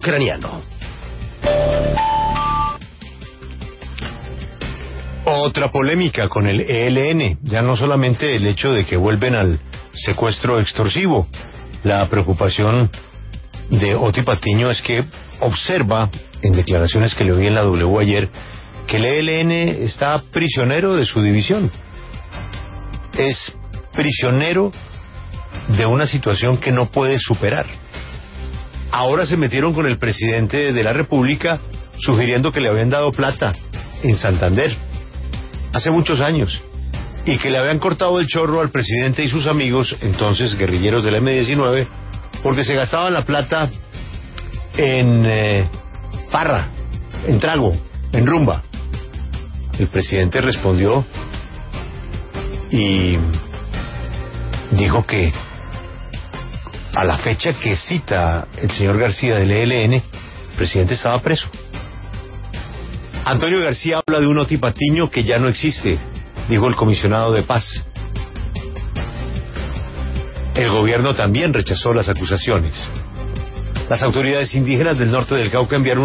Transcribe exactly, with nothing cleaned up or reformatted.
ucraniano. Otra polémica con el E L N, ya no solamente el hecho de que vuelven al secuestro extorsivo. La preocupación de Oti Patiño es que observa, en declaraciones que le oí en la W ayer, que el E L N está prisionero de su división. Es prisionero de una situación que no puede superar. Ahora se metieron con el presidente de la República sugiriendo que le habían dado plata en Santander hace muchos años y que le habían cortado el chorro al presidente y sus amigos, entonces guerrilleros del eme diecinueve, porque se gastaban la plata en eh, farra, en trago, en rumba. El presidente respondió y dijo que a la fecha que cita el señor García del E L N, el presidente estaba preso. Antonio García habla de un Oti Patiño que ya no existe, dijo el comisionado de paz. El gobierno también rechazó las acusaciones. Las autoridades indígenas del norte del Cauca enviaron